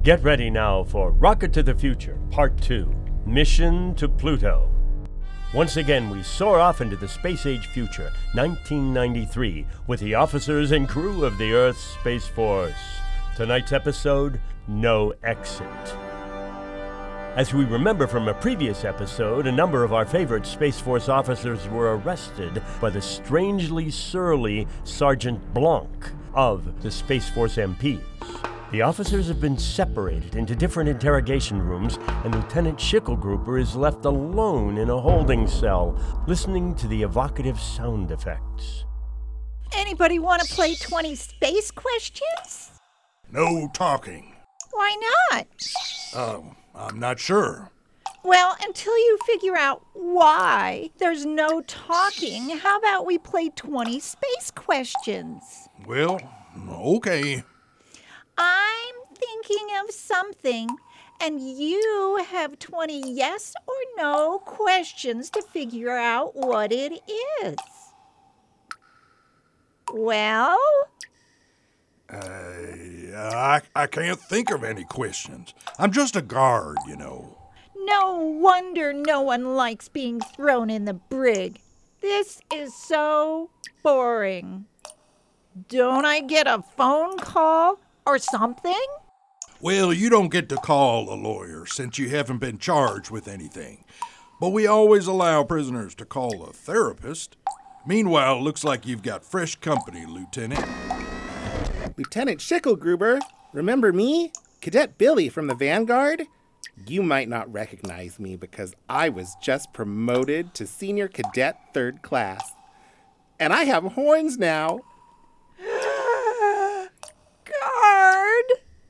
Get ready now for Rocket to the Future, Part 2, Mission to Pluto. Once again, we soar off into the space-age future, 1993, with the officers and crew of the Earth Space Force. Tonight's episode, No Exit. As we remember from a previous episode, a number of our favorite Space Force officers were arrested by the strangely surly Sergeant Blanc of the Space Force MPs. The officers have been separated into different interrogation rooms, and Lieutenant Schicklgruber is left alone in a holding cell, listening to the evocative sound effects. Anybody want to play 20 space questions? No talking. Why not? I'm not sure. Well, until you figure out why there's no talking, how about we play 20 space questions? Well, okay. I'm thinking of something, and you have 20 yes or no questions to figure out what it is. Well? I can't think of any questions. I'm just a guard, you know. No wonder no one likes being thrown in the brig. This is so boring. Don't I get a phone call or something? Well, you don't get to call a lawyer since you haven't been charged with anything. But we always allow prisoners to call a therapist. Meanwhile, looks like you've got fresh company, Lieutenant. Lieutenant Schicklgruber, remember me? Cadet Billy from the Vanguard? You might not recognize me because I was just promoted to Senior Cadet 3rd Class. And I have horns now. Guard!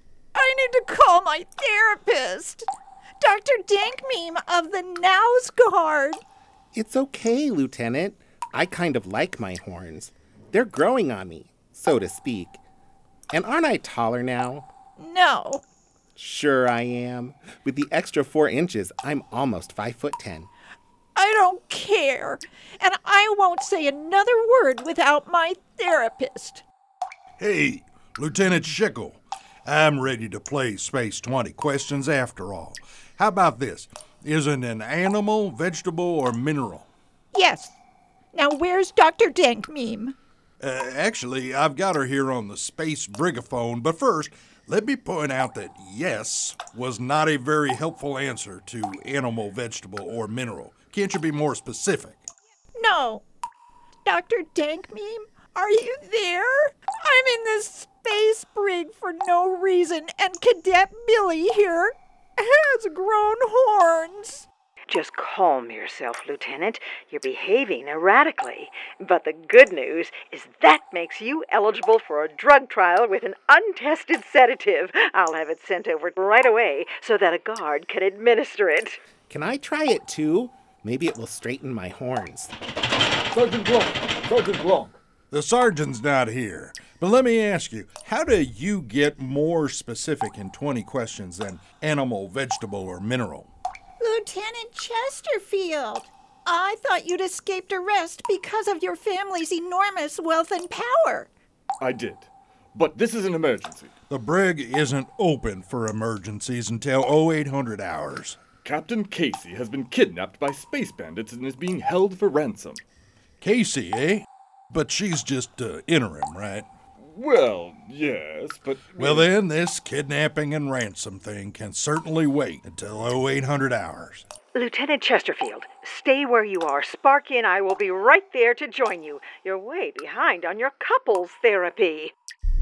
I need to call my therapist. Dr. Dankmeme of the Nows Guard. It's okay, Lieutenant. I kind of like my horns. They're growing on me, so to speak. And aren't I taller now? No. Sure I am. With the extra 4 inches, I'm almost 5'10". I don't care. And I won't say another word without my therapist. Hey, Lieutenant Schickle, I'm ready to play Space 20 questions after all. How about this? Is it an animal, vegetable, or mineral? Yes. Now where's Dr. Dankmeme? Actually, I've got her here on the space brigaphone, but first, let me point out that yes was not a very helpful answer to animal, vegetable, or mineral. Can't you be more specific? No. Dr. Dankmeme, are you there? I'm in this space brig for no reason, and Cadet Billy here has grown horns. Just calm yourself, Lieutenant. You're behaving erratically. But the good news is that makes you eligible for a drug trial with an untested sedative. I'll have it sent over right away so that a guard can administer it. Can I try it too? Maybe it will straighten my horns. Sergeant Blanc. The sergeant's not here, but let me ask you, how do you get more specific in 20 questions than animal, vegetable, or mineral? Lieutenant Chesterfield, I thought you'd escaped arrest because of your family's enormous wealth and power. I did, but this is an emergency. The brig isn't open for emergencies until 0800 hours. Captain Casey has been kidnapped by space bandits and is being held for ransom. Casey, eh? But she's just interim, right? Well, yes, but... Well then, this kidnapping and ransom thing can certainly wait until 0800 hours. Lieutenant Chesterfield, stay where you are. Sparky and I will be right there to join you. You're way behind on your couples therapy.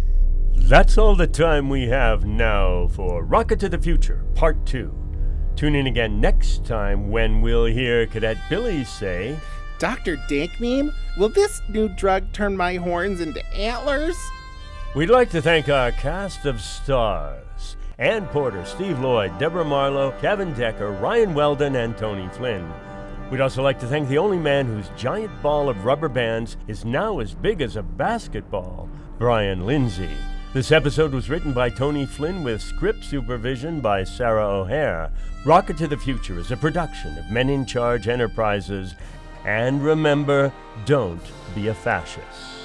That's all the time we have now for Rocket to the Future, Part 2. Tune in again next time when we'll hear Cadet Billy say... Dr. Dankmeme, will this new drug turn my horns into antlers? We'd like to thank our cast of stars. Ann Porter, Steve Lloyd, Deborah Marlowe, Kevin Decker, Ryan Weldon, and Tony Flynn. We'd also like to thank the only man whose giant ball of rubber bands is now as big as a basketball, Brian Lindsay. This episode was written by Tony Flynn with script supervision by Sarah O'Hare. Rocket to the Future is a production of Men in Charge Enterprises. And remember, don't be a fascist.